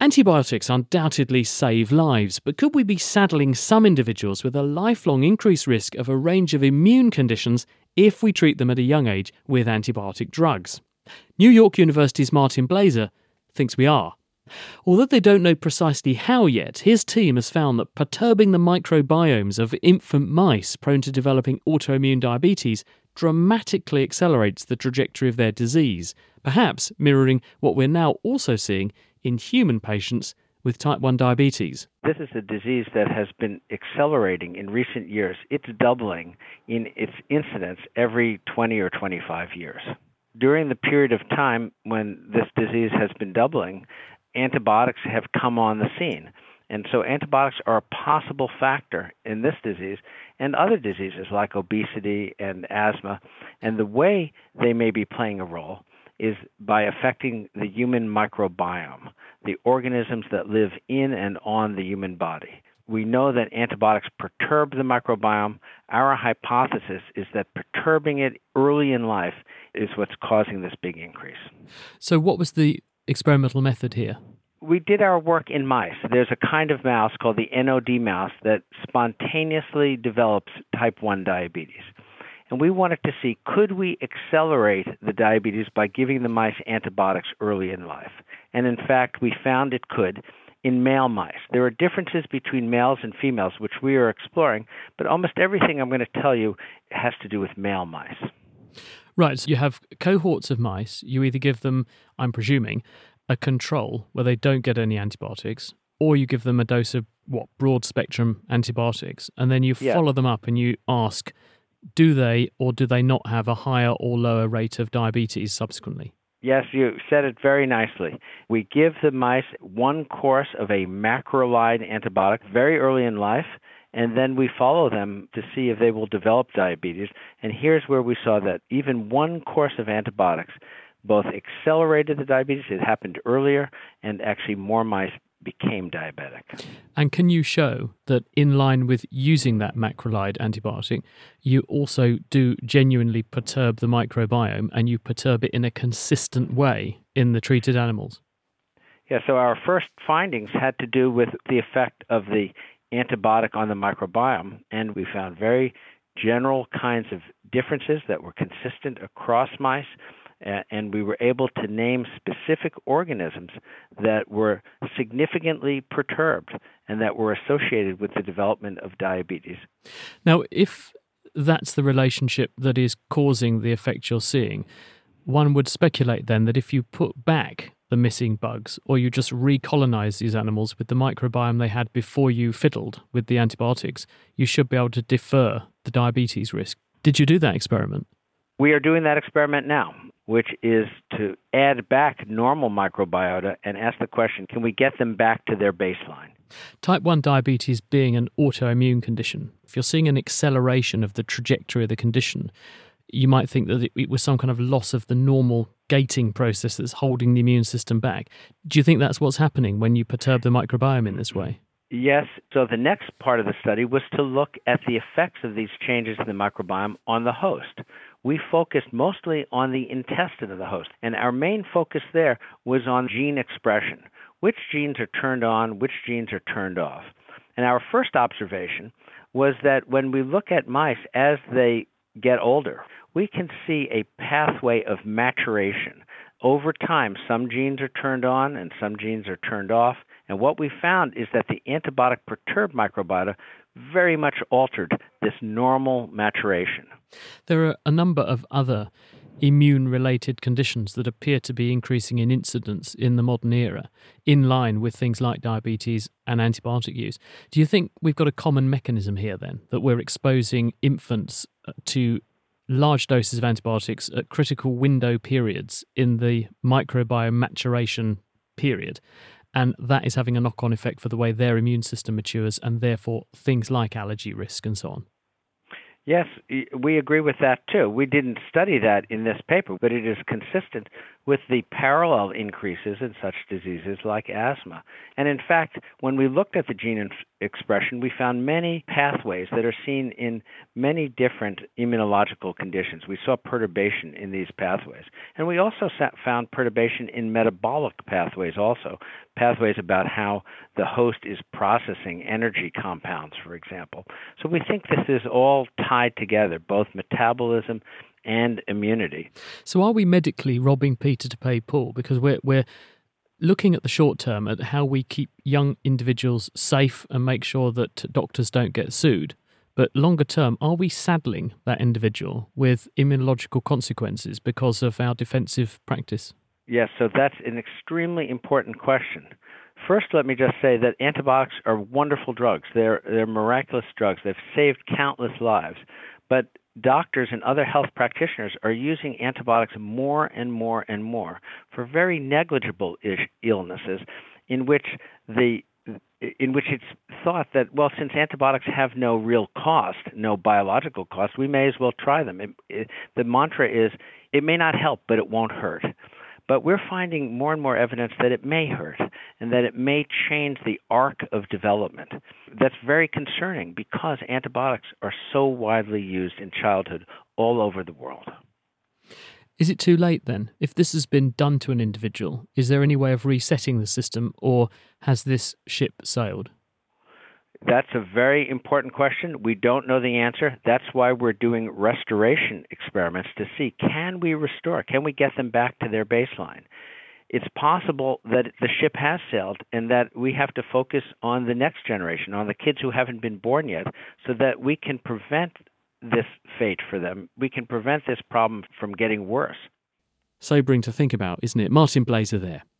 Antibiotics undoubtedly save lives, but could we be saddling some individuals with a lifelong increased risk of a range of immune conditions if we treat them at a young age with antibiotic drugs? New York University's Martin Blaser thinks we are. Although they don't know precisely how yet, his team has found that perturbing the microbiomes of infant mice prone to developing autoimmune diabetes dramatically accelerates the trajectory of their disease, perhaps mirroring what we're now also seeing in human patients with type 1 diabetes. This is a disease that has been accelerating in recent years. It's doubling in its incidence every 20 or 25 years. During the period of time when this disease has been doubling, antibiotics have come on the scene. And so antibiotics are a possible factor in this disease and other diseases like obesity and asthma. And the way they may be playing a role is by affecting the human microbiome, the organisms that live in and on the human body. We know that antibiotics perturb the microbiome. Our hypothesis is that perturbing it early in life is what's causing this big increase. So what was the experimental method here? We did our work in mice. There's a kind of mouse called the NOD mouse that spontaneously develops type 1 diabetes. And we wanted to see, could we accelerate the diabetes by giving the mice antibiotics early in life? And in fact, we found it could in male mice. There are differences between males and females, which we are exploring, but almost everything I'm going to tell you has to do with male mice. Right, so you have cohorts of mice. You either give them, I'm presuming, a control where they don't get any antibiotics, or you give them a dose of, broad-spectrum antibiotics, and then you follow them up and you ask, do they or do they not have a higher or lower rate of diabetes subsequently? Yes, you said it very nicely. We give the mice one course of a macrolide antibiotic very early in life, and then we follow them to see if they will develop diabetes. And here's where we saw that even one course of antibiotics both accelerated the diabetes, it happened earlier, and actually more mice became diabetic. And can you show that in line with using that macrolide antibiotic, you also do genuinely perturb the microbiome and you perturb it in a consistent way in the treated animals? Yeah, so our first findings had to do with the effect of the antibiotic on the microbiome, and we found very general kinds of differences that were consistent across mice. And we were able to name specific organisms that were significantly perturbed and that were associated with the development of diabetes. Now, if that's the relationship that is causing the effect you're seeing, one would speculate then that if you put back the missing bugs or you just recolonize these animals with the microbiome they had before you fiddled with the antibiotics, you should be able to defer the diabetes risk. Did you do that experiment? We are doing that experiment now, which is to add back normal microbiota and ask the question, can we get them back to their baseline? Type 1 diabetes being an autoimmune condition, if you're seeing an acceleration of the trajectory of the condition, you might think that it was some kind of loss of the normal gating process that's holding the immune system back. Do you think that's what's happening when you perturb the microbiome in this way? Yes. So the next part of the study was to look at the effects of these changes in the microbiome on the host. We focused mostly on the intestine of the host, and our main focus there was on gene expression. Which genes are turned on, which genes are turned off? And our first observation was that when we look at mice as they get older, we can see a pathway of maturation. Over time, some genes are turned on and some genes are turned off. And what we found is that the antibiotic-perturbed microbiota very much altered this normal maturation. There are a number of other immune-related conditions that appear to be increasing in incidence in the modern era, in line with things like diabetes and antibiotic use. Do you think we've got a common mechanism here then, that we're exposing infants to large doses of antibiotics at critical window periods in the microbiome maturation period, and that is having a knock-on effect for the way their immune system matures and therefore things like allergy risk and so on? Yes, we agree with that too. We didn't study that in this paper, but it is consistent with the parallel increases in such diseases like asthma. And in fact, when we looked at the gene expression, we found many pathways that are seen in many different immunological conditions. We saw perturbation in these pathways. And we also found perturbation in metabolic pathways also, pathways about how the host is processing energy compounds, for example. So we think this is all tied together, both metabolism and immunity. So are we medically robbing Peter to pay Paul? Because we're looking at the short term at how we keep young individuals safe and make sure that doctors don't get sued. But longer term, are we saddling that individual with immunological consequences because of our defensive practice? Yes, so that's an extremely important question. First, let me just say that antibiotics are wonderful drugs. They're miraculous drugs. They've saved countless lives. But doctors and other health practitioners are using antibiotics more and more and more for very negligible illnesses in which it's thought that, well, since antibiotics have no real cost, no biological cost, we may as well try them. The mantra is, it may not help, but it won't hurt. But we're finding more and more evidence that it may hurt and that it may change the arc of development. That's very concerning because antibiotics are so widely used in childhood all over the world. Is it too late then? If this has been done to an individual, is there any way of resetting the system, or has this ship sailed? That's a very important question. We don't know the answer. That's why we're doing restoration experiments to see, can we restore? Can we get them back to their baseline? It's possible that the ship has sailed and that we have to focus on the next generation, on the kids who haven't been born yet, so that we can prevent this fate for them. We can prevent this problem from getting worse. Sobering to think about, isn't it? Martin Blaser there.